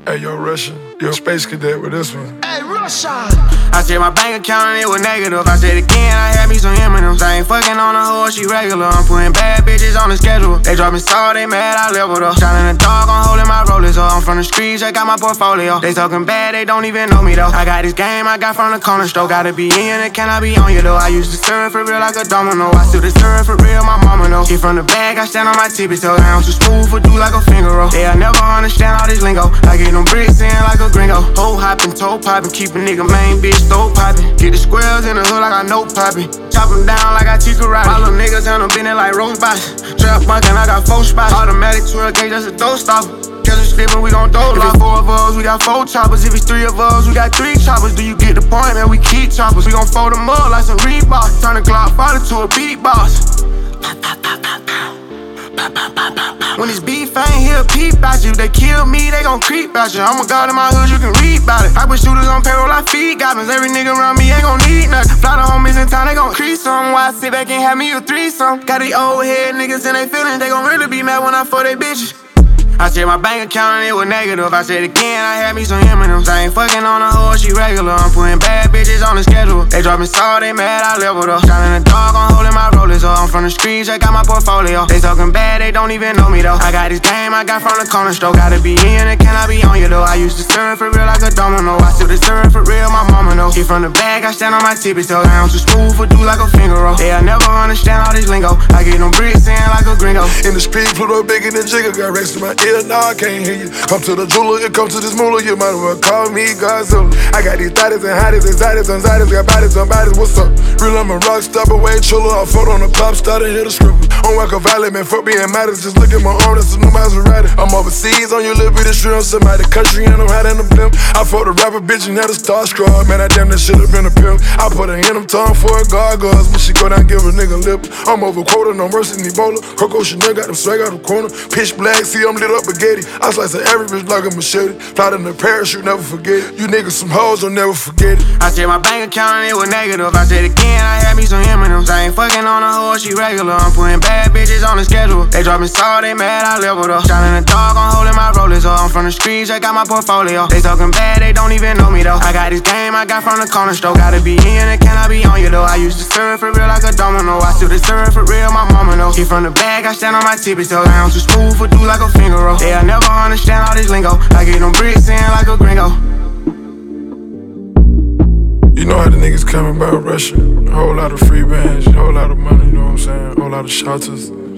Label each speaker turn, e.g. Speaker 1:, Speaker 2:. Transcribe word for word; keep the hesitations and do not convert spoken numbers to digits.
Speaker 1: Hey, yo, Russian, yo, Space Cadet with this one.
Speaker 2: Hey, Russian!
Speaker 3: I said my bank account and it was negative. I said again, I had me some M and M's. I ain't fucking on a hoe, she regular. I'm putting bad bitches on the schedule. They dropping salt, they mad, I leveled up. Shining the dog, I'm holding my rollers up. I'm from the streets, I got my portfolio. They talking bad, they don't even know me though. I got this game, I got from the corner store. Gotta be in it, cannot be on you though. I used to serve for real like a domino. I still serve for real, my mama know. Get from the bag, I stand on my tippy toes. I'm too smooth for do like a finger roll. They'll never understand all this lingo. I get them bricks in like a gringo. Hoe hopping, toe popping, keep a nigga main bitch throat popping. Get the squares in the hood like I know popping. Chop them down like I teach karate. My little niggas and them bending like roast box. Trap bunkin', I got four spots. Automatic twelve gauge, that's a throw stopper. Catch a slippin', we gon' throw lock. If it's four of us, we got four choppers. If it's three of us, we got three choppers. Do you get the point, man? We keep choppers. We gon' fold them up like some Reebok. Turn the Glock fighter to a beatbox. When this beef ain't here, peep out you. They kill me, they gon' creep out you. I'm a god in my hood, you can read about it. I put shooters on payroll, I feed goblins. Every nigga around me ain't gon' need nothing. Fly the homies in town, they gon' crease some. Why I sit back and have me a threesome? Got these old head niggas and they feelings. They gon' really be mad when I fuck they bitches. I said my bank account and it was negative. I said again, I had me some M and M's. I ain't fucking on a hoe, she regular. I'm putting bad bitches on the schedule. They dropping salt, they mad, I leveled up. Shining the dog, I'm holding my rollers up. I'm from the streets, I got my portfolio. They talking bad, they don't even know me though. I got this game, I got from the corner store. Gotta be in it, can I be on you though? I used to serve for real like a domino. I still serve for real, my mama know. Get from the bag, I stand on my tippy toes. I'm too smooth for do like a finger roll. They'll never understand all this lingo. I get them bricks in like a gringo.
Speaker 1: In the street, Pluto bigger than Jigga. Got racks to my ear, nah, I can't hear you. Come to the jeweler, it come to this moolah. You might as well call me Godzilla. I got these thotties and hotties, anxieties, anxieties. Got bodies, somebody's, what's up? Real, I'm a rock star, but way chiller. I fought on the pop star to hit a scribble. On Wacko Valley, man, fuck being matters. Just look at my arm, that's a new Maserati. I'm overseas on your little bitty shrimp. Somebody country and I'm hiding the blimp. I fought a rapper bitch and had a starstruck. Man, I damn that shit have been a pimp. I put her in them tongue for a gargoyle. When she go down, give a nigga lip. I'm over quota, no mercy, in Ebola. Coco Chanel got them swag out the corner. Pitch black, see I'm lit up spaghetti. I slice of every bitch like a machete. Fly in the parachute, never forget it. You niggas some hoes, don't never forget it.
Speaker 3: I said my bank account and it was negative. I said again, I had me some M and M's. I ain't fucking on a hoe, she regular. I'm putting bad bitches on the schedule. They dropping salt, they mad, I leveled up. Shining the dog, I'm holding my rollers up. I'm from the streets, I got my portfolio. They talking bad, they don't even know me though. I got this game, I got from the corner store. Gotta be in it, can I be on you though? I used to serve for real like a domino. I still serve for real, my mama know. Get from the bag, I stand on my tippy toes. I'm too smooth for do like a finger roll. They'll never understand all this lingo. I get them bricks in like a gringo.
Speaker 1: You know how the niggas coming about Russia. A whole lot of free bands, a whole lot of money, you know what I'm saying? A whole lot of shelters.